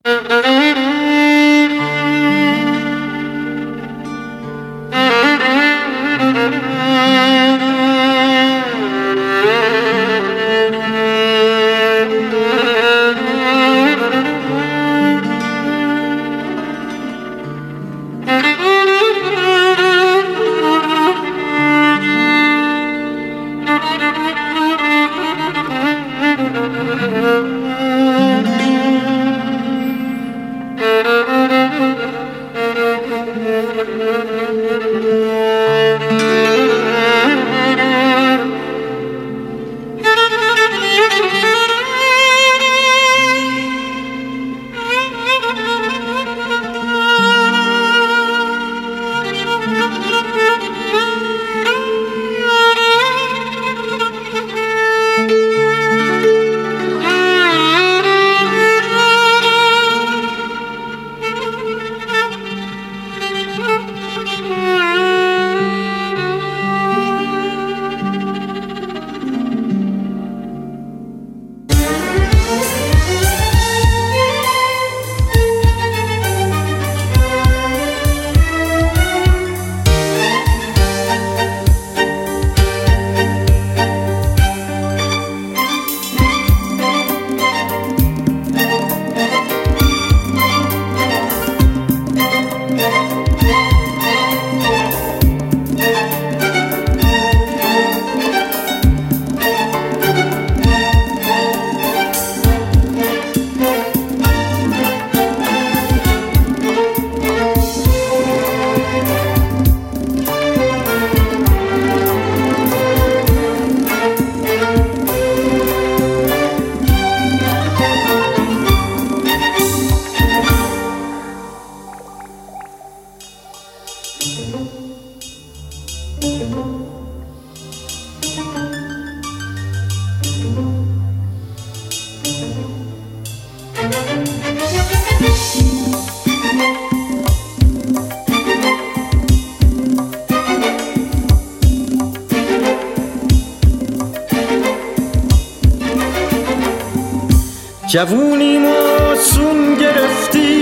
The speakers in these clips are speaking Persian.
جوونی موسون گرفتی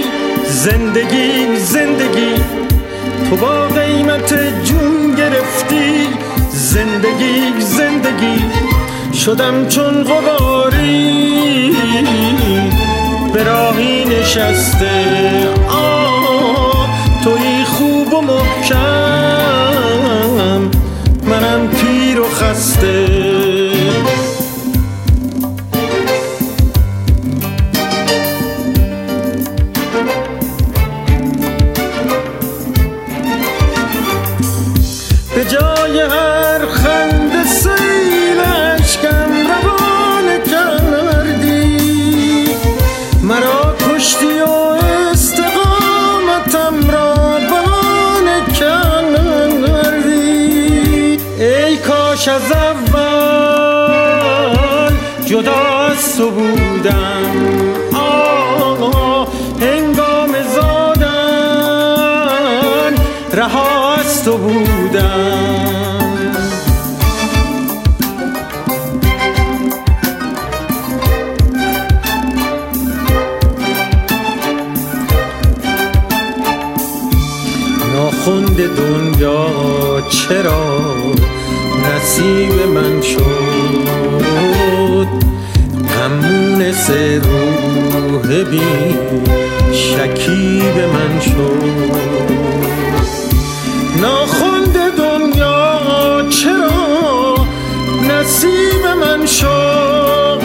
زندگی زندگی، تو با قیمت جون گرفتی زندگی زندگی. شدم چون غباری به راهی نشسته، تویی خوب و محکم، منم پیر و خسته. به جای هر خنده سیل اشکم روانه کردی، مرا کشتی و استقامتم را بهانه کردی. ای کاش از اول جدا از تو بودم، هنگام زادن رها از تو بودم. ناخوند دنیا چرا نصیب من شد، مونس روح بی شکیب من شد. ناخوند دنیا چرا نصیب من شد،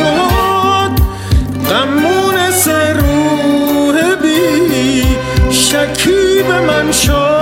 مونس روح بی شکیب من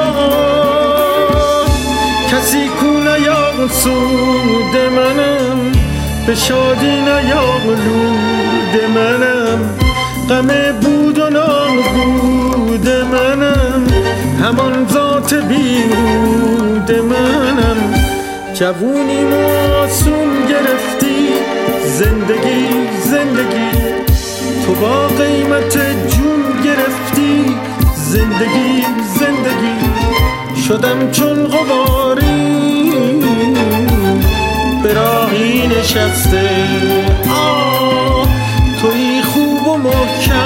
شد. کسی کو نیاسود منم، به شادی نیالود منم، غم بود و نابود منم، همان ذات بیهود منم. جوونی معصوم گرفتی زندگی زندگی، تو با قیمت جون گرفتی زندگی زندگی. شدم چون غباری به راهی نشسته، تویی خوب و محکم،